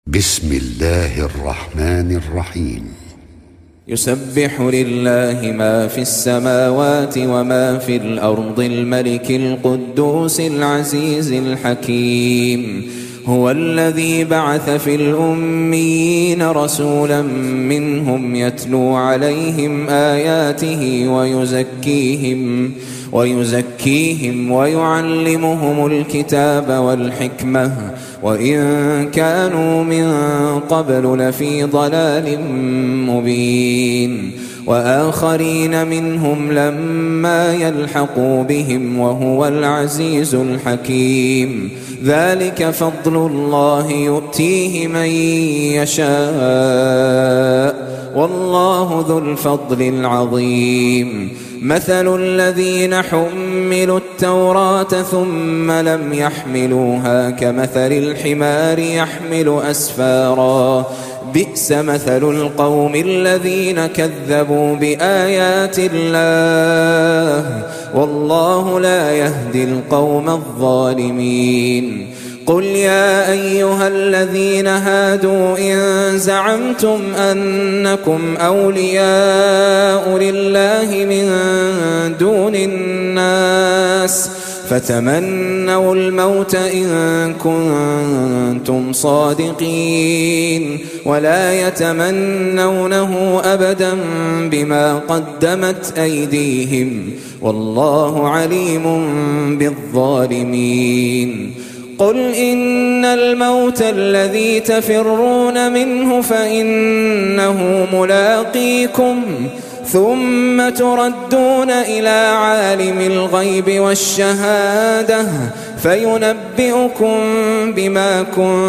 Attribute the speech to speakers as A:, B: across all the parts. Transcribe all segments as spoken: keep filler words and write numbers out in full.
A: بسم الله الرحمن الرحيم.
B: يسبح لله ما في السماوات وما في الأرض الملك القدوس العزيز الحكيم. هو الذي بعث في الأميين رسولا منهم يتلو عليهم آياته ويزكيهم ويزكيهم ويعلمهم الكتاب والحكمة وإن كانوا من قبل لفي ضلال مبين. وآخرين منهم لما يلحقوا بهم وهو العزيز الحكيم. ذلك فضل الله يؤتيه من يشاء والله ذو الفضل العظيم. مثل الذين حملوا التوراة ثم لم يحملوها كمثل الحمار يحمل أسفارا بئس مثل القوم الذين كذبوا بآيات الله والله لا يهدي القوم الظالمين. قل يا أيها الذين هادوا إن زعمتم أنكم أولياء لله من دون الناس فتمنوا الموت إن كنتم صادقين ولا يتمنونه أبدا بما قدمت أيديهم والله عليم بالظالمين. قل إن الموت الذي تفرون منه فإنه ملاقيكم ثم تردون إلى عالم الغيب والشهادة فينبئكم بما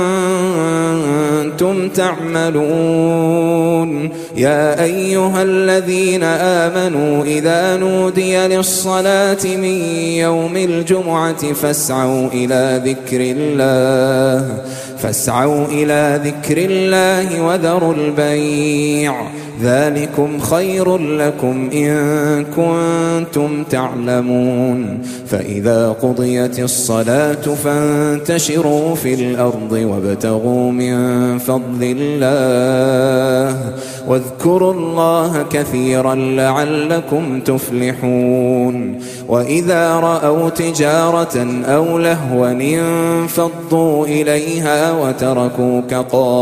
B: كنتم تعملون. يا أيها الذين آمنوا إذا نودي للصلاة من يوم الجمعة فاسعوا إلى ذكر الله فاسعوا إلى ذكر الله وذروا البيع ذلكم خير لكم إن كنتم تعلمون. فإذا قضيت الصلاة فانتشروا في الأرض وابتغوا من فضل الله واذكروا الله كثيرا لعلكم تفلحون. وإذا رأوا تجارة أو لهوا انفضوا إليها وتركوك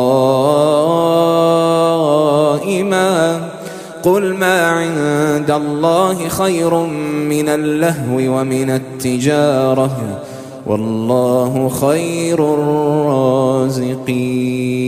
B: قائما قل ما عند الله خير من اللهو ومن التجارة والله خير الرازقين.